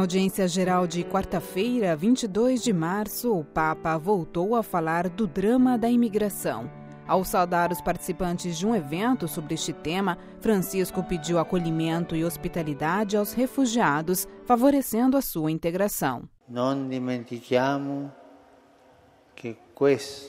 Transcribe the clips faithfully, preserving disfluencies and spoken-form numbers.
audiência geral de quarta-feira, vinte e dois de março, o Papa voltou a falar do drama da imigração. Ao saudar os participantes de um evento sobre este tema, Francisco pediu acolhimento e hospitalidade aos refugiados, favorecendo a sua integração. Não dimentichiamo que questo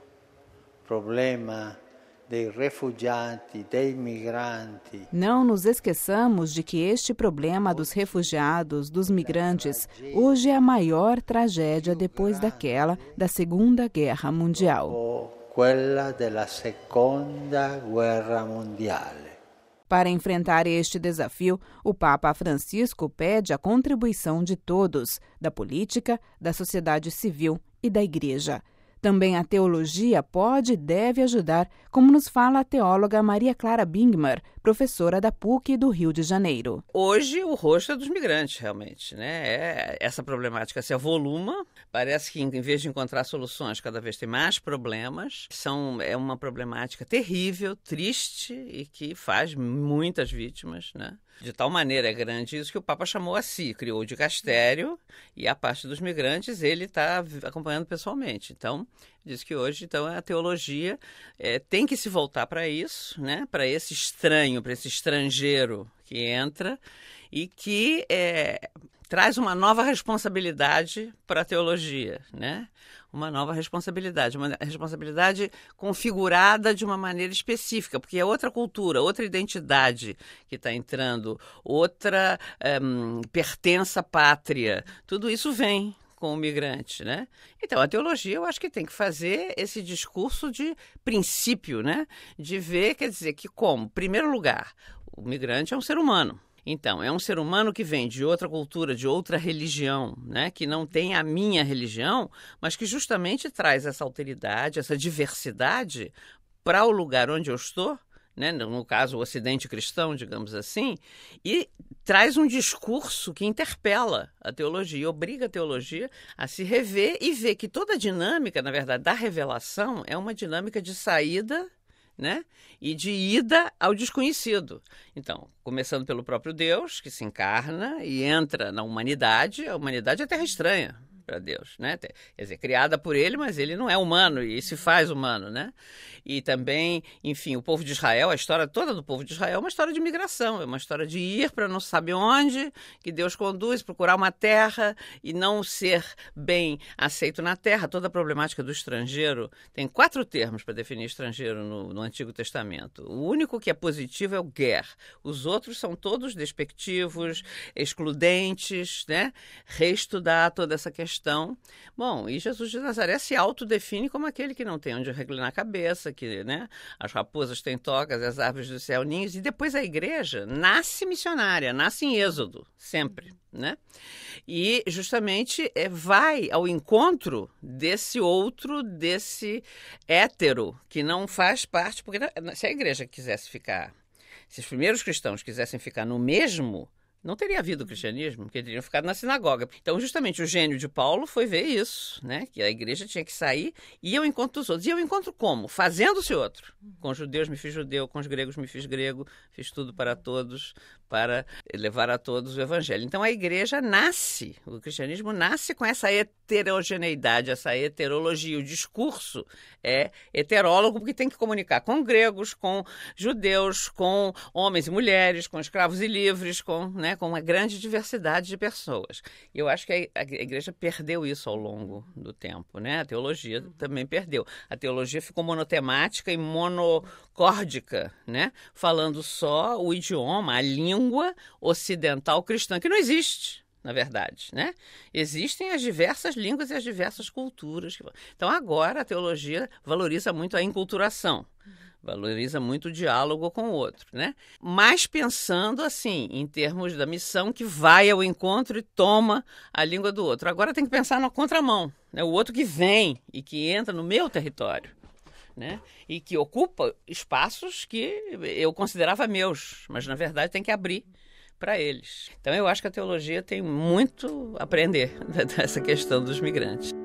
problema dei refugiati, dei migranti. Não nos esqueçamos de que este problema dos refugiados, dos migrantes, hoje é a maior tragédia depois daquela da Segunda Guerra Mundial. Quella della Seconda Guerra Mondiale. Para enfrentar este desafio, o Papa Francisco pede a contribuição de todos, da política, da sociedade civil e da Igreja. Também a teologia pode e deve ajudar, como nos fala a teóloga Maria Clara Bingmar, professora da P U C do Rio de Janeiro. Hoje o rosto é dos migrantes, realmente, né? É, essa problemática se avoluma, parece que em vez de encontrar soluções, cada vez tem mais problemas. São, é uma problemática terrível, triste e que faz muitas vítimas, né? De tal maneira é grande isso que o Papa chamou a si, criou o dicastério e a parte dos migrantes ele está acompanhando pessoalmente. Então, diz que hoje então, a teologia é, tem que se voltar para isso, né? Para esse estranho, para esse estrangeiro que entra e que é, traz uma nova responsabilidade para a teologia, né? Uma nova responsabilidade, uma responsabilidade configurada de uma maneira específica, porque é outra cultura, outra identidade que está entrando, outra um, pertença pátria. Tudo isso vem com o migrante, né? Então, a teologia, eu acho que tem que fazer esse discurso de princípio, né? De ver, quer dizer, que como, em primeiro lugar, o migrante é um ser humano. Então, é um ser humano que vem de outra cultura, de outra religião, né? Que não tem a minha religião, mas que justamente traz essa alteridade, essa diversidade para o lugar onde eu estou, né? No caso, o Ocidente cristão, digamos assim, e traz um discurso que interpela a teologia, obriga a teologia a se rever e ver que toda a dinâmica, na verdade, da revelação é uma dinâmica de saída, né? E de ida ao desconhecido. Então, começando pelo próprio Deus, que se encarna e entra na humanidade. A humanidade é terra estranha para Deus, né? Quer dizer, criada por ele, mas ele não é humano e se faz humano, né? E também, enfim, o povo de Israel, a história toda do povo de Israel é uma história de migração, é uma história de ir para não se sabe onde, que Deus conduz, procurar uma terra e não ser bem aceito na terra. Toda a problemática do estrangeiro, tem quatro termos para definir estrangeiro no, no Antigo Testamento. O único que é positivo é o ger. Os outros são todos despectivos, excludentes, né? Reestudar toda essa questão. Bom, e Jesus de Nazaré se autodefine como aquele que não tem onde reclinar a cabeça, que, né, as raposas têm tocas, as árvores do céu ninhos, e depois a igreja nasce missionária, nasce em Êxodo, sempre, né? E justamente é, vai ao encontro desse outro, desse hétero, que não faz parte, porque se a igreja quisesse ficar, se os primeiros cristãos quisessem ficar no mesmo, não teria havido o cristianismo, porque teriam ficado na sinagoga. Então, justamente, o gênio de Paulo foi ver isso, né? Que a igreja tinha que sair e ir ao encontro dos outros. E ao encontro como? Fazendo-se outro. Com os judeus me fiz judeu, com os gregos me fiz grego, fiz tudo para todos, para levar a todos o evangelho. Então, a igreja nasce, o cristianismo nasce com essa heterogeneidade, essa heterologia. O discurso é heterólogo, porque tem que comunicar com gregos, com judeus, com homens e mulheres, com escravos e livres, com, né, com uma grande diversidade de pessoas. E eu acho que a, a igreja perdeu isso ao longo do tempo, né? A teologia também perdeu. A teologia ficou monotemática e monocórdica, né? Falando só o idioma, a língua ocidental cristã, que não existe, na verdade, né? Existem as diversas línguas e as diversas culturas. Então, agora, a teologia valoriza muito a enculturação. Valoriza muito o diálogo com o outro, né? Mas pensando, assim, em termos da missão que vai ao encontro e toma a língua do outro. Agora tem que pensar na contramão, né? O outro que vem e que entra no meu território, né? E que ocupa espaços que eu considerava meus, mas, na verdade, tem que abrir para eles. Então, eu acho que a teologia tem muito a aprender dessa questão dos migrantes.